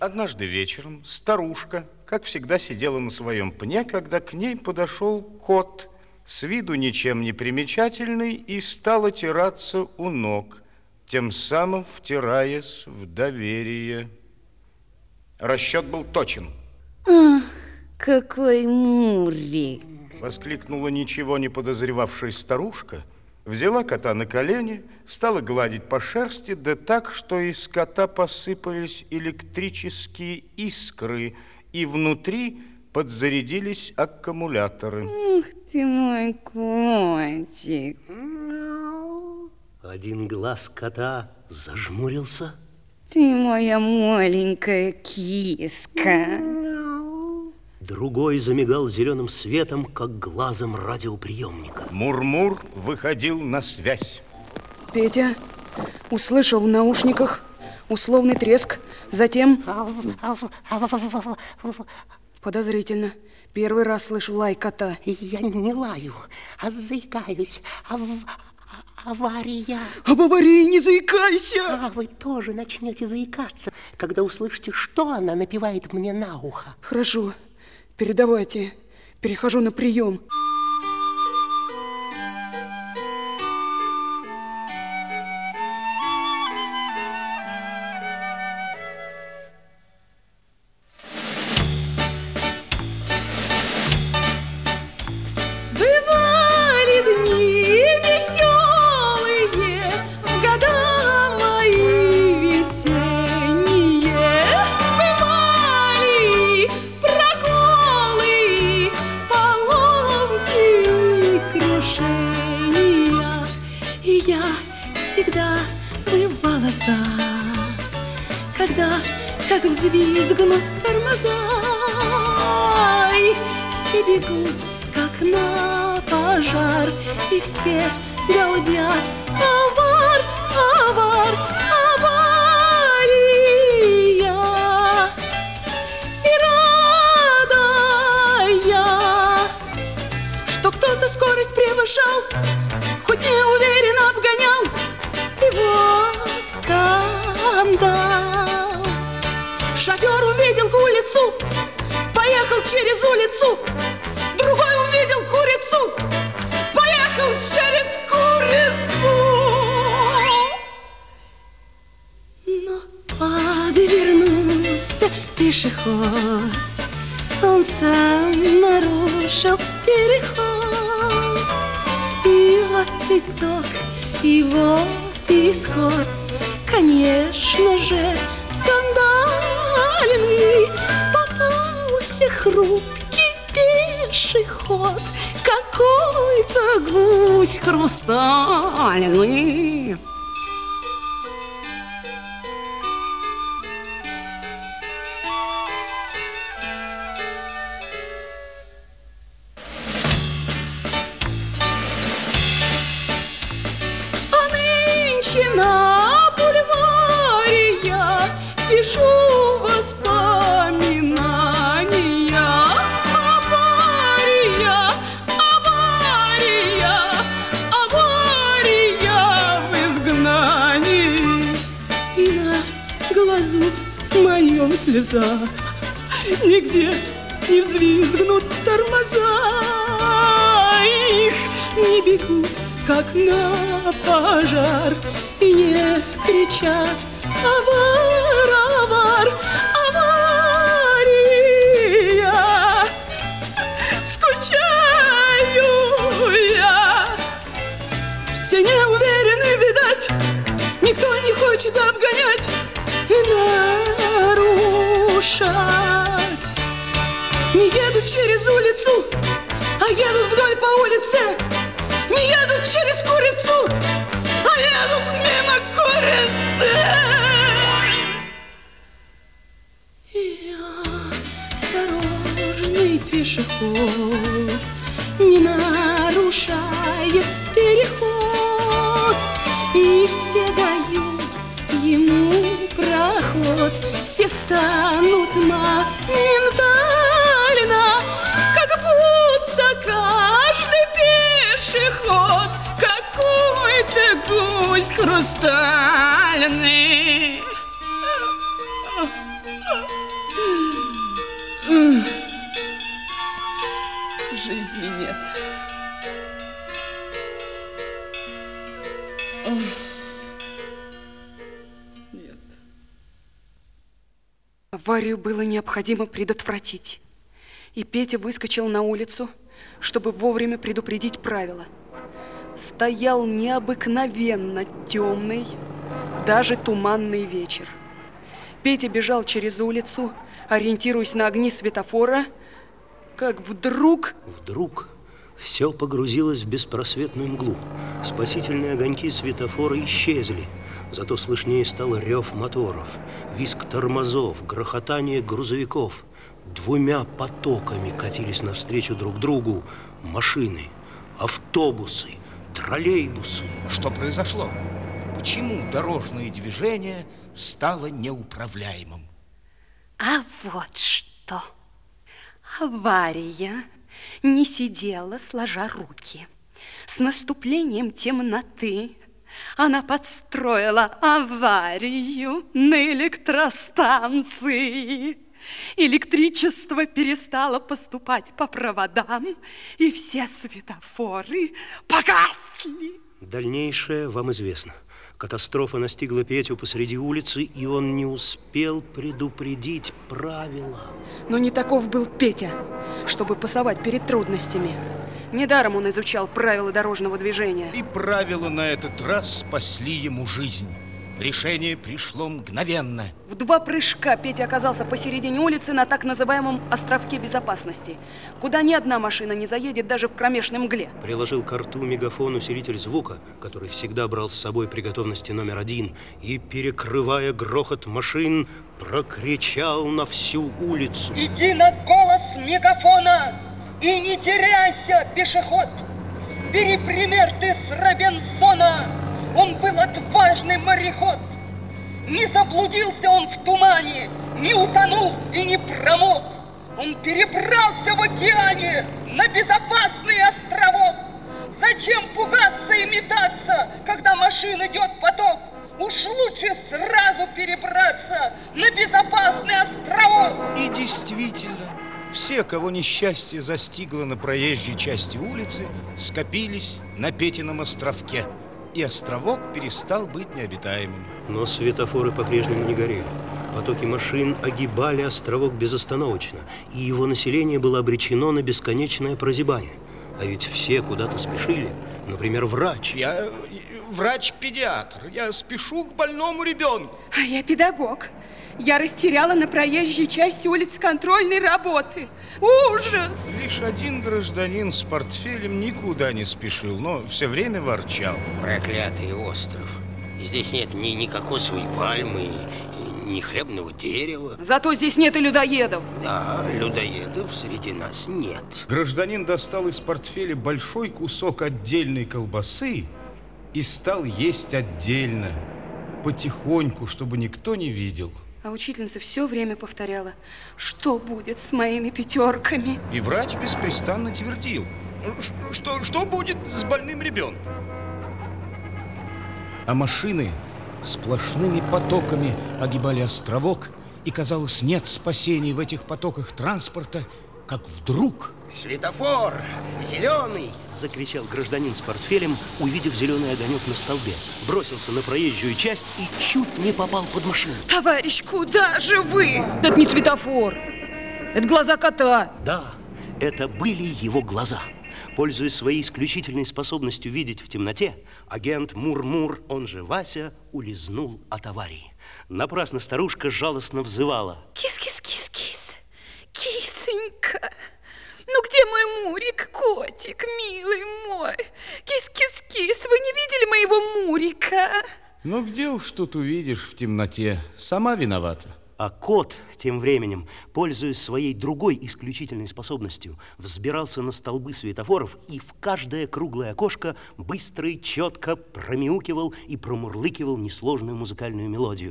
Однажды вечером старушка, как всегда, сидела на своем пне, когда к ней подошел кот, с виду ничем не примечательный, и стал отираться у ног, тем самым втираясь в доверие. Расчет был точен. Ах, какой Мурик! Воскликнула ничего не подозревавшая старушка, взяла кота на колени, стала гладить по шерсти, да так, что из кота посыпались электрические искры, и внутри подзарядились аккумуляторы. Ух ты мой котик! Один глаз кота зажмурился. Ты моя маленькая киска. Другой замигал зеленым светом, как глазом радиоприемника. Мур-Мур выходил на связь. Петя услышал в наушниках условный треск, затем... Подозрительно. Первый раз слышу лай кота. Я не лаю, а заикаюсь. Авария. Об аварии не заикайся! А вы тоже начнете заикаться, когда услышите, что она напевает мне на ухо. Хорошо, передавайте. Перехожу на прием. Всегда бывало за, когда, как взвизгнут тормоза, и все бегут, как на пожар, и все галдят: авар, авар, авария. И рада я, что кто-то скорость превышал, хоть не уверенно обгонял. И вот скандал. Шофер увидел улицу, поехал через улицу. Другой увидел курицу, поехал через курицу. Но подвернулся пешеход, он сам нарушил переход. И вот итог, и вот исход, конечно же, скандальный. Попался хрупкий пешеход, какой-то гусь хрустальный. На бульваре я пишу воспоминания. Авария, авария, авария в изгнании. И на глазу моем слеза, нигде не взвизгнут тормоза. Их не бегут, как на пожар, и не кричат: авар, авар, авария. Скучаю я, все не уверены, видать, никто не хочет обгонять и нарушать. Не едут через улицу, а едут вдоль по улице. Не едут через курицу, а едут мимо курицы. Я осторожный пешеход, не нарушает переход, и все дают ему проход. Все станут моментально, как будто каждый пешеход какой-то гусь хрустальный. жизни нет. Нет. Аварию было необходимо предотвратить. И Петя выскочил на улицу, чтобы вовремя предупредить правила. Стоял необыкновенно темный, даже туманный вечер. Петя бежал через улицу, ориентируясь на огни светофора, как вдруг... Вдруг все погрузилось в беспросветную мглу. Спасительные огоньки светофора исчезли. Зато слышнее стал рев моторов, визг тормозов, грохотание грузовиков. Двумя потоками катились навстречу друг другу машины, автобусы, троллейбусы. Что произошло? Почему дорожное движение стало неуправляемым? А вот что. Авария не сидела, сложа руки. С наступлением темноты она подстроила аварию на электростанции. Электричество перестало поступать по проводам, и все светофоры погасли. Дальнейшее вам известно. Катастрофа настигла Петю посреди улицы, и он не успел предупредить правила. Но не таков был Петя, чтобы пасовать перед трудностями. Недаром он изучал правила дорожного движения. И правила на этот раз спасли ему жизнь. Решение пришло мгновенно. В 2 прыжка Петя оказался посередине улицы на так называемом островке безопасности, куда ни одна машина не заедет даже в кромешной мгле. Приложил к рту мегафон усилитель звука, который всегда брал с собой при готовности номер 1, и, перекрывая грохот машин, прокричал на всю улицу. Иди на голос мегафона и не теряйся, пешеход. Бери пример ты с Робинзона. Он был отважный мореход. Не заблудился он в тумане, не утонул и не промок. Он перебрался в океане на безопасный островок. Зачем пугаться и метаться, когда машин идет поток? Уж лучше сразу перебраться на безопасный островок. И действительно, все, кого несчастье застигло на проезжей части улицы, скопились на Петином островке. И островок перестал быть необитаемым. Но светофоры по-прежнему не горели. Потоки машин огибали островок безостановочно, и его население было обречено на бесконечное прозябание. А ведь все куда-то спешили. Например, врач. Я врач-педиатр. Я спешу к больному ребенку. А я педагог. Я растеряла на проезжей части улиц контрольной работы. Ужас! Лишь один гражданин с портфелем никуда не спешил, но все время ворчал. Проклятый остров. Здесь нет ни кокосовой пальмы, ни хлебного дерева. Зато здесь нет и людоедов. Да, людоедов среди нас нет. Гражданин достал из портфеля большой кусок отдельной колбасы и стал есть отдельно, потихоньку, чтобы никто не видел. А учительница все время повторяла: что будет с моими 5? И врач беспрестанно твердил: что будет с больным ребенком? А машины сплошными потоками огибали островок, и, казалось, нет спасения в этих потоках транспорта, как вдруг... Светофор! Зеленый! Закричал гражданин с портфелем, увидев зеленый огонек на столбе. Бросился на проезжую часть и чуть не попал под машину. Товарищ, куда же вы? Это не светофор, это глаза кота. Да, это были его глаза. Пользуясь своей исключительной способностью видеть в темноте, агент Мур-Мур, он же Вася, улизнул от аварии. Напрасно старушка жалостно взывала: Кис-кис-кис-кис, кисонька. Ну где мой Мурик, котик, милый мой? Кис-кис-кис, вы не видели моего Мурика? Ну где уж тут увидишь в темноте, сама виновата. А кот тем временем, пользуясь своей другой исключительной способностью, взбирался на столбы светофоров и в каждое круглое окошко быстро и четко промяукивал и промурлыкивал несложную музыкальную мелодию.